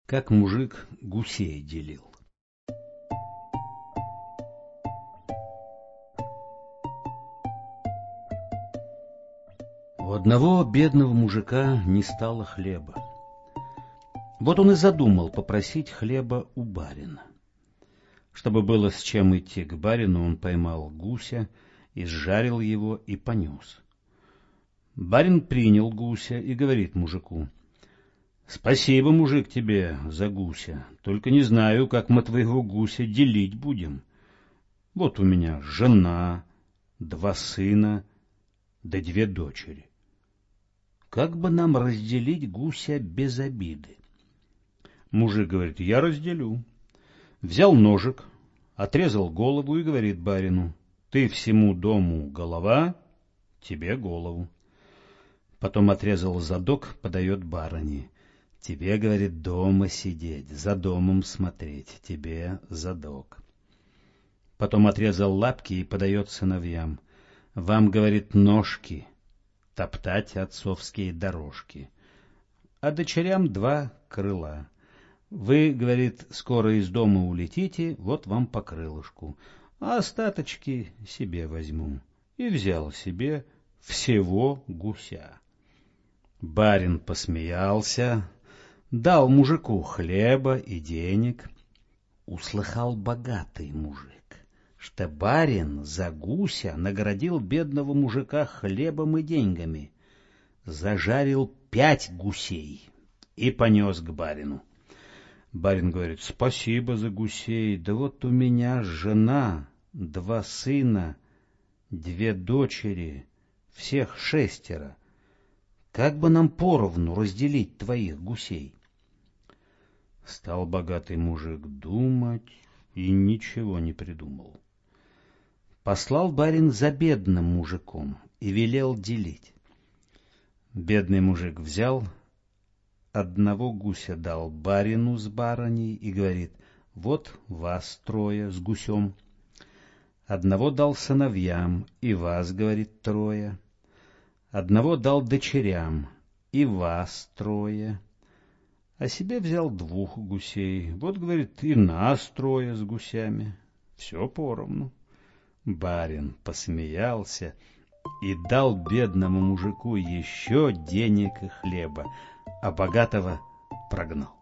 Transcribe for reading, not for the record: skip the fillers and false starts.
Как мужик гусей делил. У одного бедного мужика не стало хлеба. Вот он и задумал попросить хлеба у барина. Чтобы было с чем идти к барину, он поймал гуся, изжарил его и понес. Барин принял гуся и говорит мужику: «Спасибо, мужик, тебе за гуся, только не знаю, как мы твоего гуся делить будем. Вот у меня жена, 2 сына, да 2 дочери. Как бы нам разделить гуся без обиды?» Мужик говорит: «Я разделю». Взял ножик, отрезал голову и говорит барину: «Ты всему дому голова, тебе голову». Потом отрезал задок, подает барыне: «Тебе, говорит, дома сидеть, за домом смотреть, тебе задок». Потом отрезал лапки и подает сыновьям: «Вам, говорит, ножки, топтать отцовские дорожки, а дочерям 2 крыла. Вы, говорит, скоро из дома улетите, вот вам по крылышку, а остаточки себе возьму». И взял себе всего гуся. Барин посмеялся, дал мужику хлеба и денег. Услыхал богатый мужик, что барин за гуся наградил бедного мужика хлебом и деньгами. Зажарил 5 гусей и понес к барину. Барин говорит: «Спасибо за гусей, да вот у меня жена, 2 сына, 2 дочери, всех 6. Как бы нам поровну разделить твоих гусей?» Стал богатый мужик думать и ничего не придумал. Послал барин за бедным мужиком и велел делить. Бедный мужик взял, 1 гуся дал барину с барыней и говорит: «Вот вас 3 с гусем». 1 дал сыновьям, и вас, говорит, 3. 1 дал дочерям, и вас 3. А себе взял 2 гусей. Вот, говорит, и нас 3 с гусями. Все поровну. Барин посмеялся и дал бедному мужику еще денег и хлеба, а богатого прогнал.